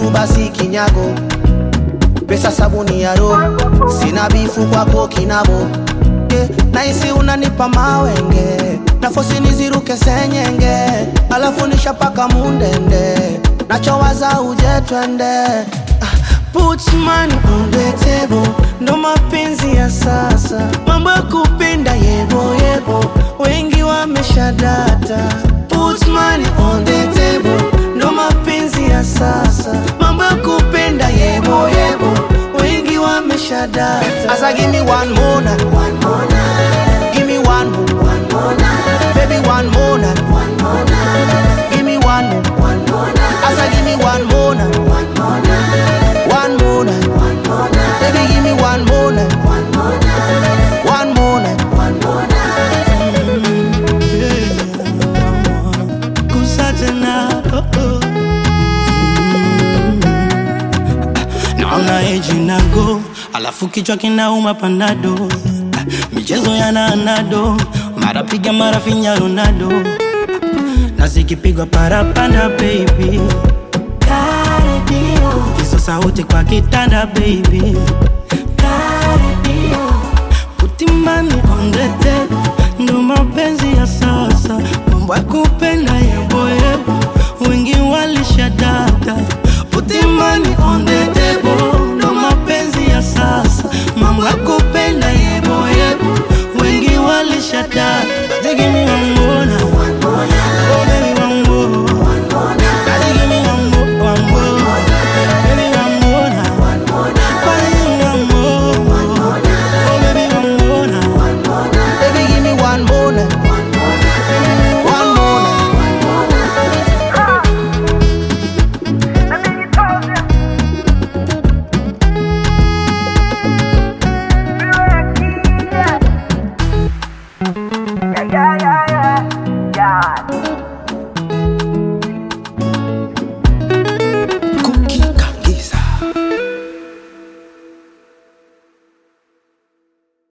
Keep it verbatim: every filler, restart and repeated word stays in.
tu basi kinyago. Pesa sabuni ya roho, sina bifu kwako kinabo. Yeah, naisi unanipa mawenge, nafosi niziruke senyenge. Alafu nishapaka mundende, nachowaza uje twende. Put money on the table, ndo mapenzi ya sasa. Mambo ya kupenda yebo yebo, wengi wameshadata. Put money on the table, ndo mapenzi ya sasa. Mambo ya kupenda yebo yebo, wengi wameshadata. Asa give me one more night, one more night. Give me one more, one more night. Baby one more night, one more night. Give me one more, one more night. Asa give me one more night, one more night. One more night, one more night. Baby give me one more night, one more night. One more night, one more night. Mm, yeah. Kusatana, oh oh. Naona eji na go, alafu kichwa kinauma panado. Michezo ya nanado, mara piga mara finya Ronaldo. Na zikipigwa parapanda baby. Kiso sauti kwa kitanda baby. Put money on the table, ndo mapenzi ya sasa. Mambo ya kupenda yebo yebo, wengi walishadata. Put money on the table, ndo mapenzi ya sasa. Mambo ya kupenda yebo yebo, wengi walishadata. They give me one more now, one more now. Oh baby one more, one more now. They give me one more, one more. Baby one more now, one more now. Baby one more, one more now. Oh baby one more now, one more now. Baby give me one more now, one more now. One more now, one more now. Let me talk to you. Yeah, yeah, yeah, yeah.